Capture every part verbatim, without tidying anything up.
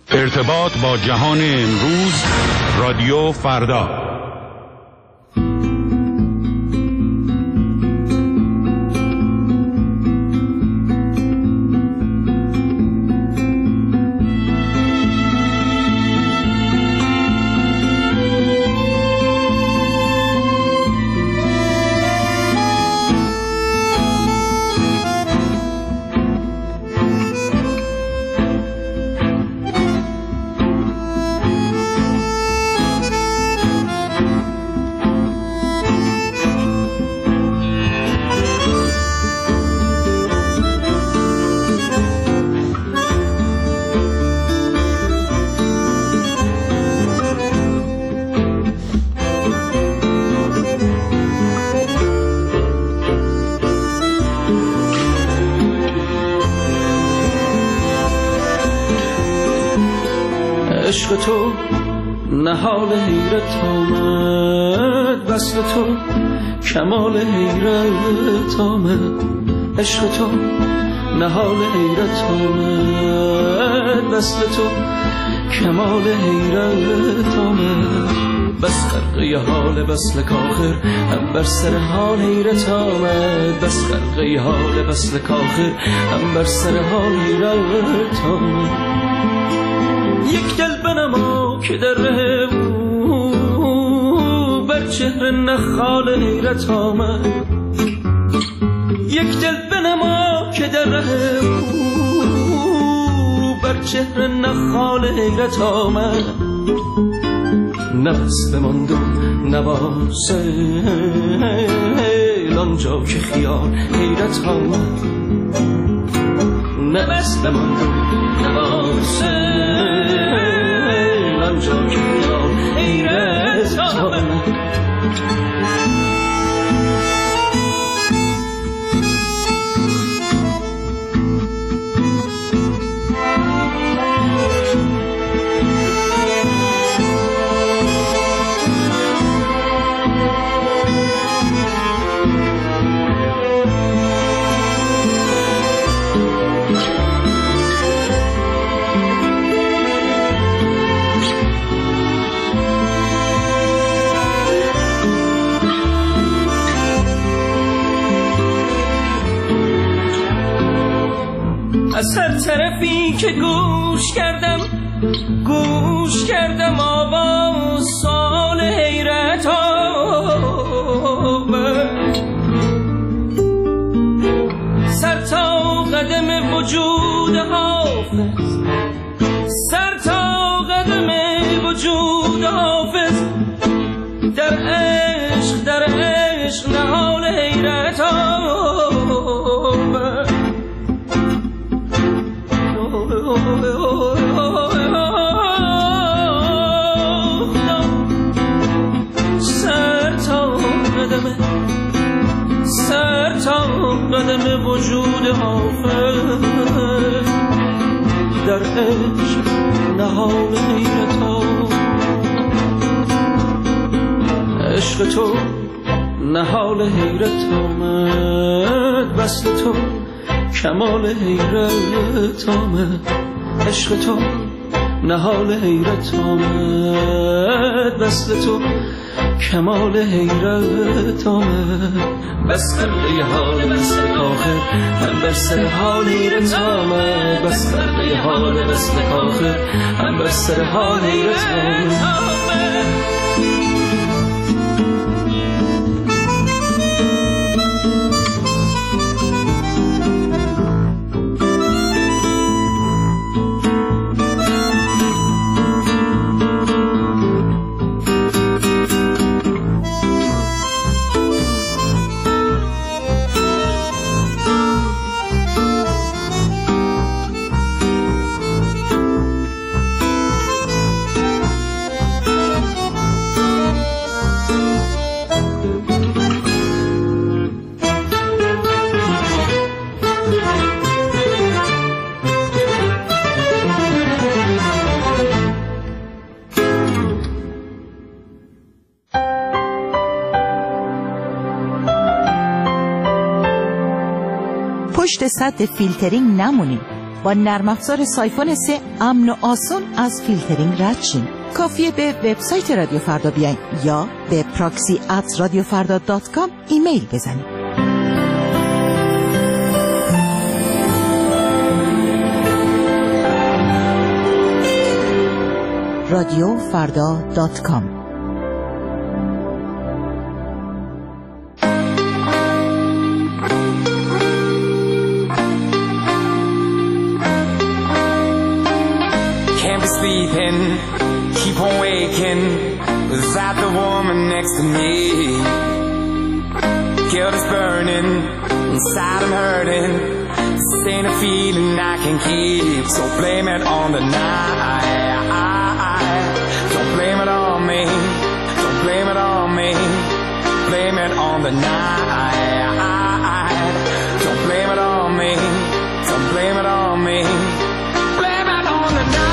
ارتباط با جهان امروز، رادیو فردا. عشق تو نهال حیرت آمد، وصل تو کمال حیرت آمد. عشق تو نهال حیرت آمد، وصل تو کمال حیرت آمد. بس غرقه حال وصل کاخر، هم بر سر حال حیرت آمد. بس غرقه حال وصل کاخر، هم بر سر حال حیرت آمد. یک دل بنما که در ره او بر چهره نخال حیرت آمد. یک دل بنما که در ره او بر چهره نخال حیرت آمد. نفس بماند و نواسیل آنجا که خیال حیرت آمد. نفس بماند و نواسیل آنجا که خیال حیرت آمد. از هر طرفی که گوش کردم گوش کردم آواز سال حیرت آمد. سر تا قدم وجود حافظ، سر تا قدم وجود حافظ، در عشق در عشق نهال حیرت آمد. سر تا قدم سر تا قدم وجود حافظ، در عشق نهال حیرت آمد. عشق تو نهال حیرت آمد، وصل تو کمال حیرت آمد. عشق تو نهال حیرت آمد، وصل تو کمال حیرت آمد. بس غرقه حال وصل کاخر، هم بر سر حال حیرت آمد. بس غرقه حال وصل کاخر، هم بر سر حال حیرت آمد. پشت سد فیلترینگ نمونیم. با نرم افزار سایفون سه امن و آسان از فیلترینگ رد شین. کافیه به وبسایت رادیو فردا بیاین یا به پراکسی ات رادیو فردا دات کام ایمیل بزنید. رادیو فردا دات کام. Sleeping, keep on waking without the woman next to me. Guilt is burning, inside I'm hurting. This ain't a feeling I can keep, so blame it on the night. Don't blame it on me, don't blame it on me. Blame it on the night. Don't blame it on me, don't blame it on me. Blame it on the night.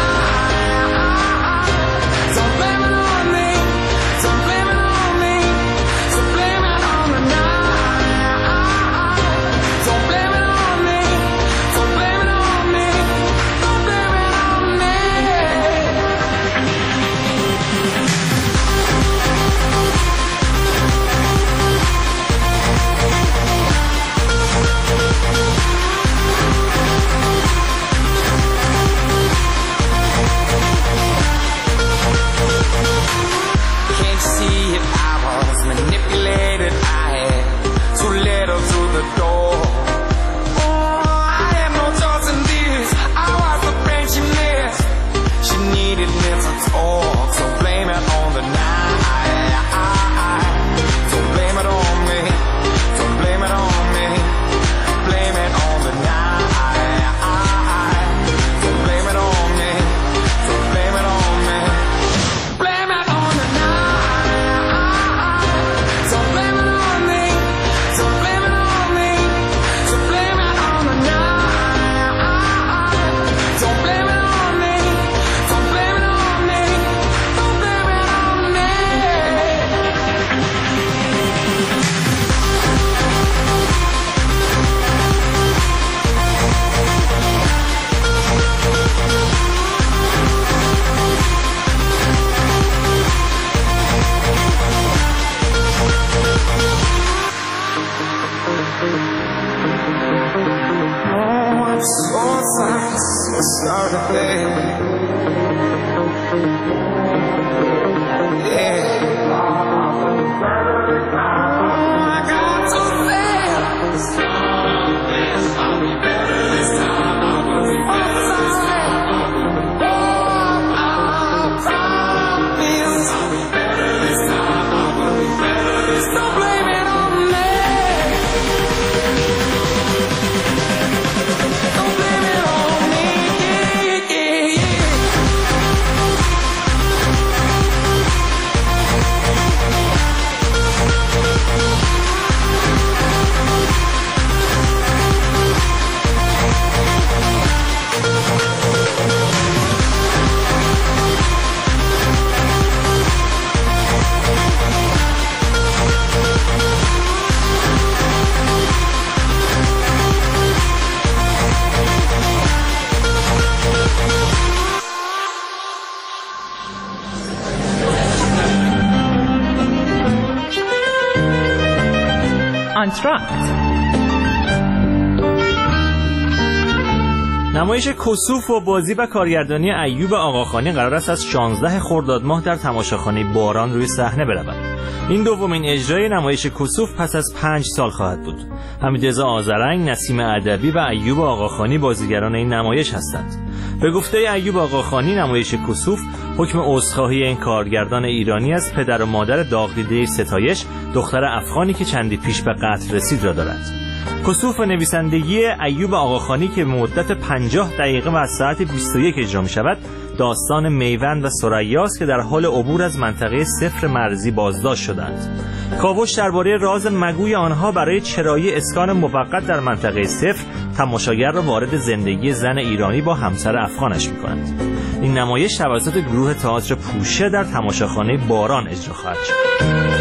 Manipulated, I had too little to the door. Oh, I had no choice in this. I was the friend she missed. She needed me to talk, so blame it on the night. Don't blame it on me. Don't blame it on me. Blame it on the night. Don't blame it on me. Don't blame it on me. Blame it on the night. Sorry, baby. Yeah. I got to fail. I'll be better this time. I will be better this time. Oh, I promise. I'll be better this time. I will be better this time. Don't blame it on me. Don't blame it on me. نمایش کسوف و بازی و کارگردانی ایوب آقاخانی قرار است از شانزده خرداد ماه در تماشاخانه باران روی صحنه برود. این دومین اجرای نمایش کسوف پس از پنج سال خواهد بود. حمیدرضا آذرنگ، نسیم ادبی و ایوب آقاخانی بازیگران این نمایش هستند. به گفته ایوب آقاخانی، نمایش کسوف حکم عذرخواهی این کارگردان ایرانی از پدر و مادر داغ‌دیده ستایش، دختر افغانی که چندی پیش به قتل رسید را دارد. کسوف نویسندگی ایوب آقاخانی که مدت پنجاه دقیقه و از ساعت بیست و یک اجرا می شود، داستان میوند و ثریاست که در حال عبور از منطقه صفر مرزی بازداشت شدند. کاوش درباره راز مگوی آنها برای چرایی اسکان موقت در منطقه صفر تماشاگر را وارد زندگی زن ایرانی با همسر افغانش می کند. این نمایش توسط گروه تئاتر پوشه در تماشاخانه باران اجرا خواهد شد.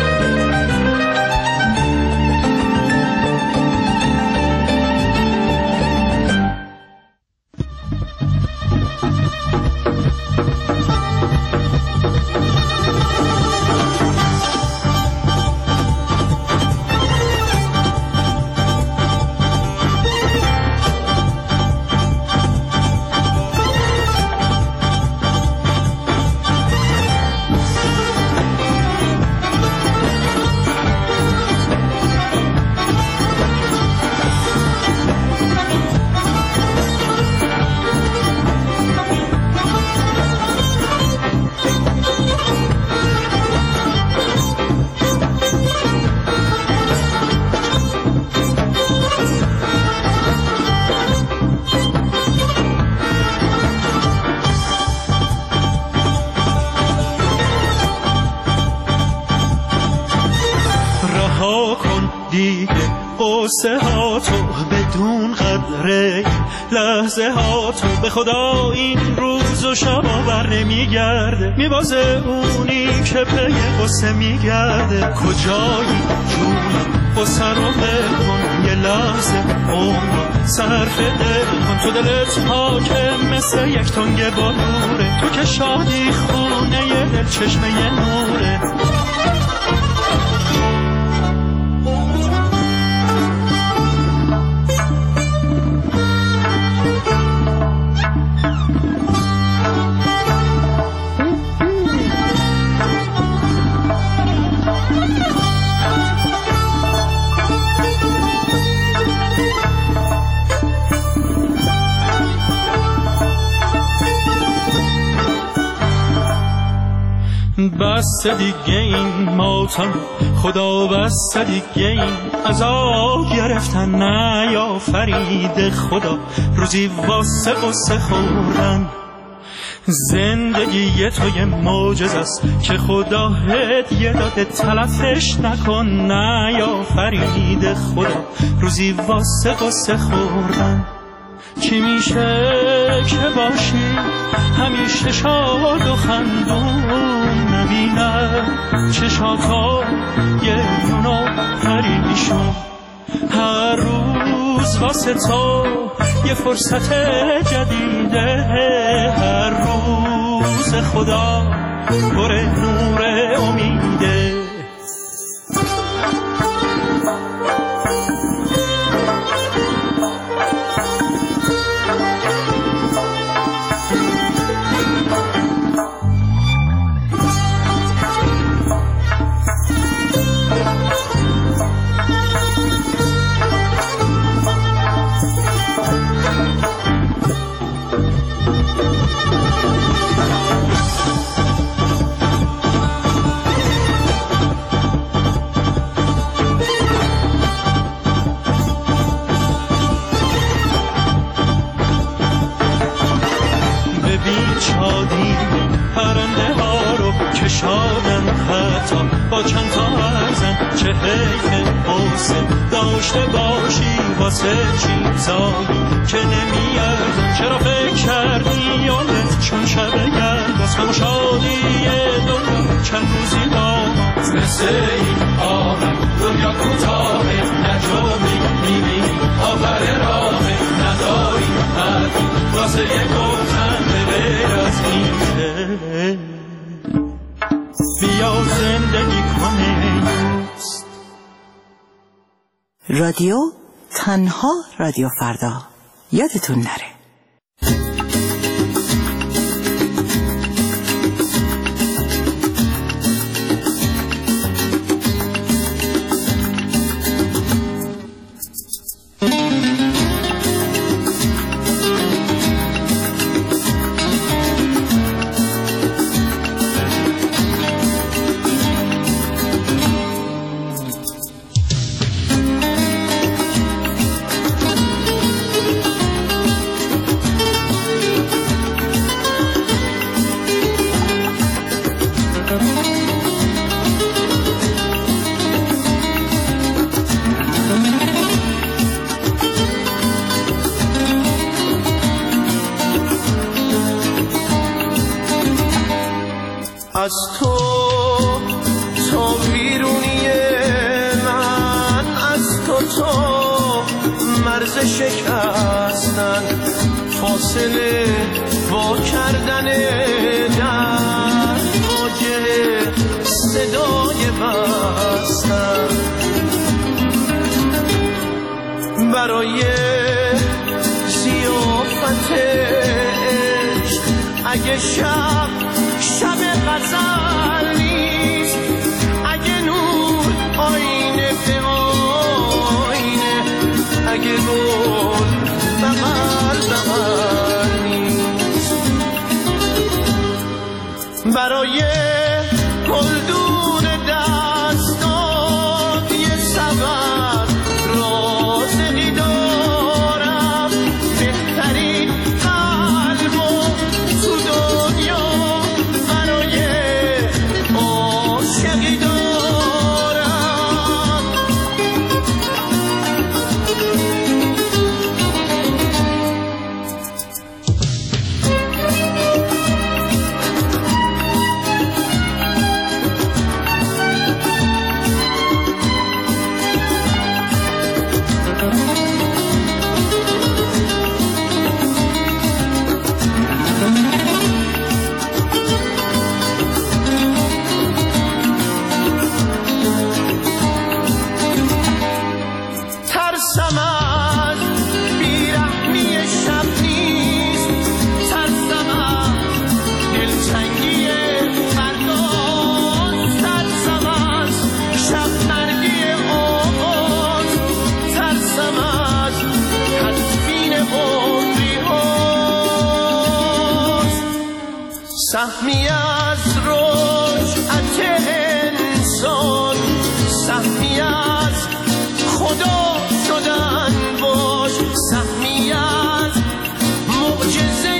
قصه ها تو بدون قدره لحظه ها تو به خدا این روز و شبا بر نمیگرده میبازه اونی که پی قصه میگرده کجایی جونم قصه رو بکن یه لحظه عمر صرف دل کن تو دلت حاکم مثل یک تنگ بالوره تو که شادی خونه یه دل چشمه یه نوره بس دیگه این ماتم خدا بس دیگه این عذاب گرفتن نه یا فرید خدا روزی واسه قصه خوردن زندگی تو یه معجزه است که خدا هدیه داده تلفش نکن نه یا فرید خدا روزی واسه قصه خوردن چی میشه که باشی همیشه شاد و خندون نبینه چشاتا یه یونو پریشون هر روز واسه تو یه فرصت جدیده هر روز خدا پر نور امیده پرنده ها رو کشادن حتی با چند تا ارزن چه حیف قصه داشته باشی واسه چیزایی که نمیارزن چرا فکر کردی یادت چون شب گردست همه شادی دنیا چند روزی داماز مثل این آمد دنیا کوتاهه نجومی میبینی آفر راهه نداری حرفی واسه یک گفتن به از میشه بیا زندگی کنه دوست رادیو تنها رادیو فردا یادتون نره از تو تو بیرونی من از تو تو مرز شکستن فاصله با کردن در واجه صدای بستن برای ضیافت عشق اگه شب شب غزل نیست اگه نور آینه به آینه اگه گل بغل بغل نیست برای گلدون دستات یه سبب رازقی دارم بهترین قلب و تو دنیا عاشقی دارم سهمی از رجعت انسان، سهمی از خدا شدن باش، سهمی از معجزه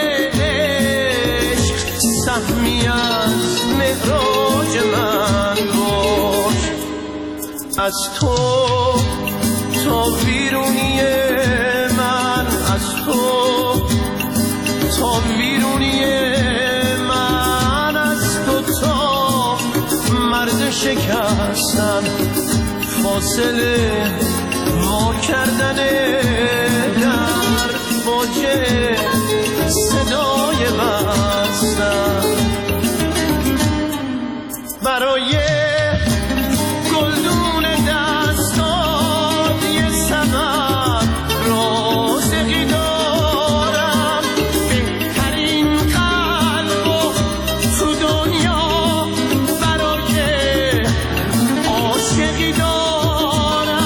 عشق، سهمی از معراج من باش. از تو تا بیرونی من، از تو تا بیرونی من، از تو تا مرد شکستن، فاصله ما کردن در باجه صدای بستن. برای گلدون دستات یه سبب رازقی دارم، بهترین قلب و تو دنیا برای عاشقی دارم.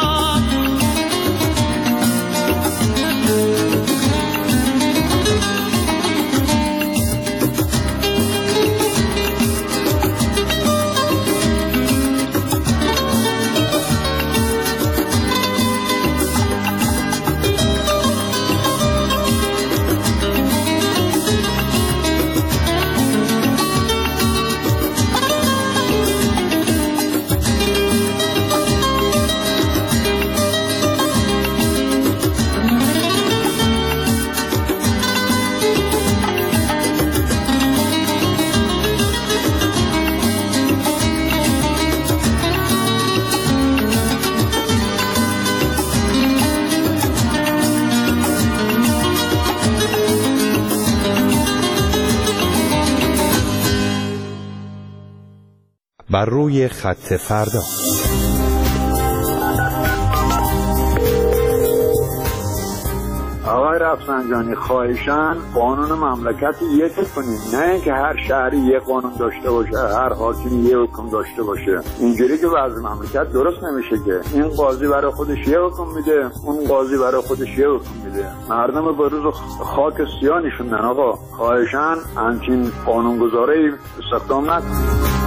بر روی خط فردا. آقای رفسنجانی خواهشاً قانون مملکت یک کنید، نه اینکه هر شهری یک قانون داشته باشه، هر حاکمی یک حکم داشته باشه. اینجوری که وضع مملکت درست نمیشه که این قاضی برای خودش یک حکم میده، اون قاضی برای خودش یک حکم میده. مردم به روز خاک سیاه نشوندن. آقا خواهشاً همچین قانونگذاری استخدام نکنید.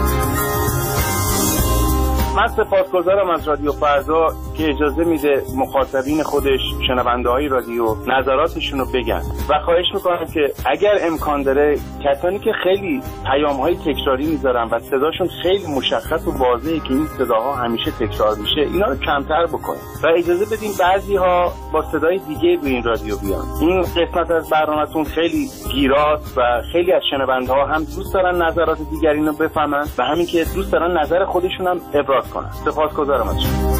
من سپاسگزارم از رادیو فردا که اجازه میده مخاطبین خودش، شنونده های رادیو، نظراتشون رو بگن و خواهش میکنم که اگر امکان داره کسانی که خیلی پیام های تکراری میذارن و صداشون خیلی مشخص و واضحه که این صداها همیشه تکرار میشه، اینا رو کمتر بکنید و اجازه بدین بعضی ها با صدای دیگه به این رادیو بیان. این قسمت از برنامه‌تون خیلی گیراست و خیلی از شنونده ها هم دوست دارن نظرات دیگرین رو بفهمن و همین که دوست دارن نظر خودشون هم ابراز کنن. سپاسگزارم از شما.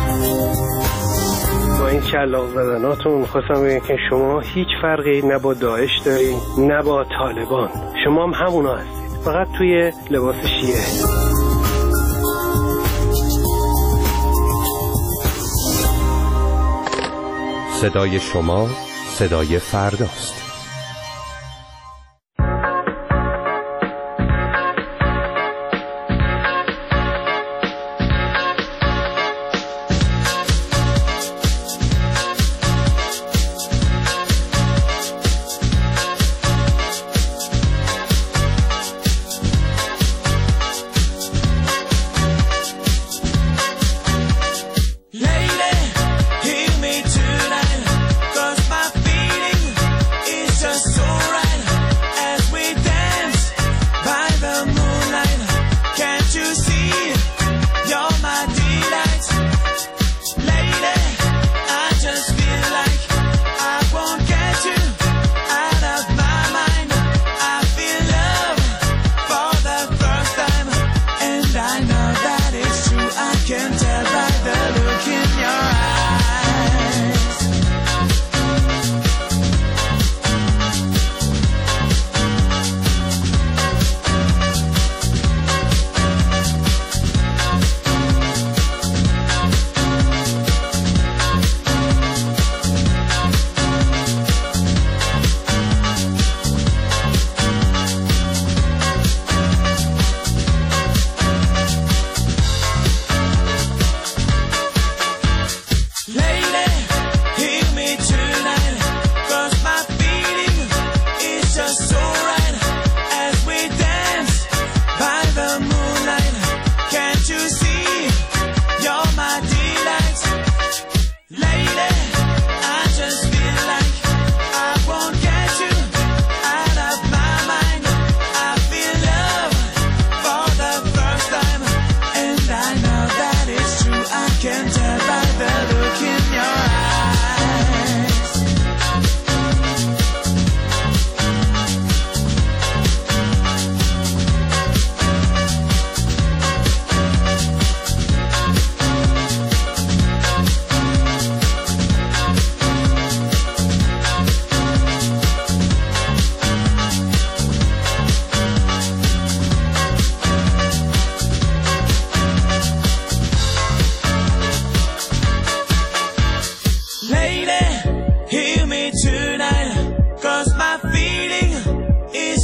با این شلاق زدناتون خواستم بگم که شما هیچ فرقی نه با داعش دارین نه با طالبان، شما هم همونا هستید، فقط توی لباس شیعه. صدای شما صدای فرداست. Lady, hear me tonight, 'cause my feeling is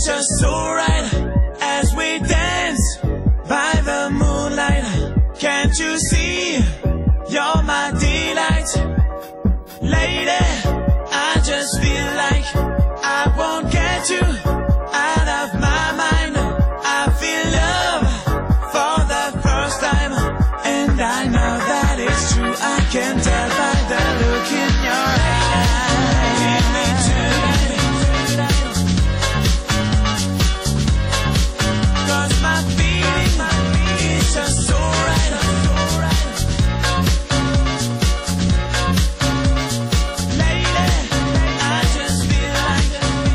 It's just so right as we dance by the moonlight. Can't you see you're my delight? Lady, I just feel like I won't get you out of my mind. I feel love for the first time, and I know that it's true. I can tell by the look in your eyes. Give me tonight, 'cause my feeling is just so right. Lady, I just feel like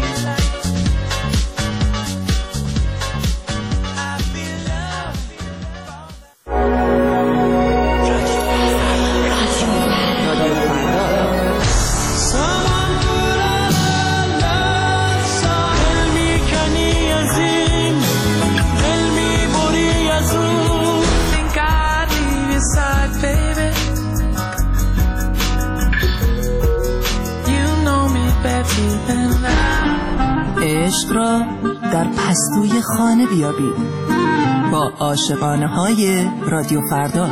I feel love. Someone put on love song. Tell me can you azim? Tell me bori azum. Think I leave your side, baby. You know me better than that. عشق را در پستوی خانه بیابید با عاشقانه های رادیو فردا.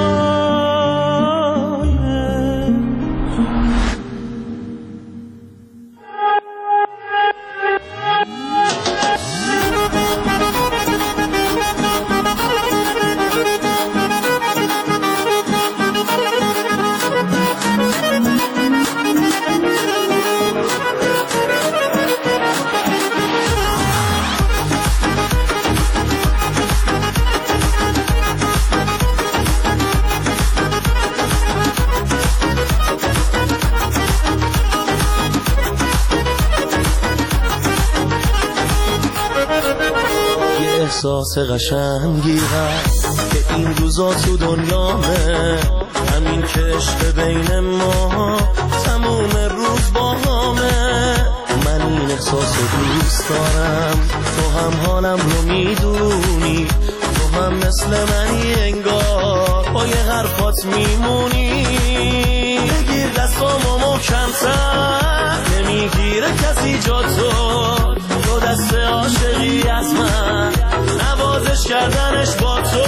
احساس قشنگی هست که این روزا تو دنیامه، همین که عشق بین ما تموم روز با همه. من این احساس دوست دارم، تو هم حالم رو میدونی، تو هم مثل منی انگار با یه حرفات میمونی. بگیر دستامو محکم‌تر، نمیگیره کسی جا تو، تو دست عاشقی از من، نوازش کردنش با تو.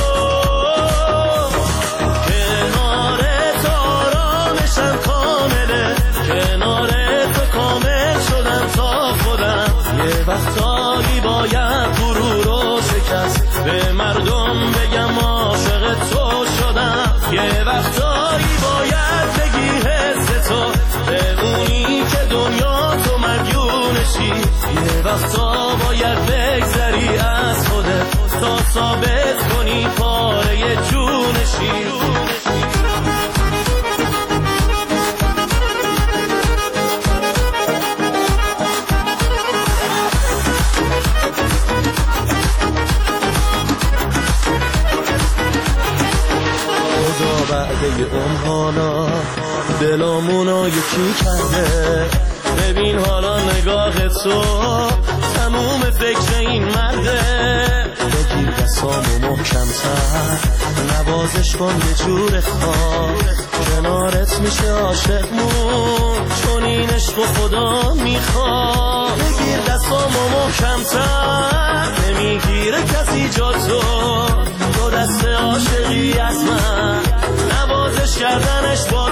کنار تو آرامشم کامله، کنار تو کامل شدم تا خودم. یه وقتایی باید غرور رو شکست، به مردم بگم عاشق تو شدم. یه وقتایی باید بگی حس تو، بمونی که دنیا تو مدیونشی. یه وقتا باید بگذری از خودت تا ثابت کنی پاره جونشی. خدا بعد اون حالا دلامونو یکی کرده، ببین حالا نگاه تو تموم فکر این مرده. بگیر دستامو محکم‌تر، نوازش کن یه جور خواب، کنارت میشه عاشقمون، چون این عشق و خدا میخواد. بگیر دستامو محکم‌تر، نمیگیره کسی جا تو، تو دست عاشقی از من، نوازش کردنش با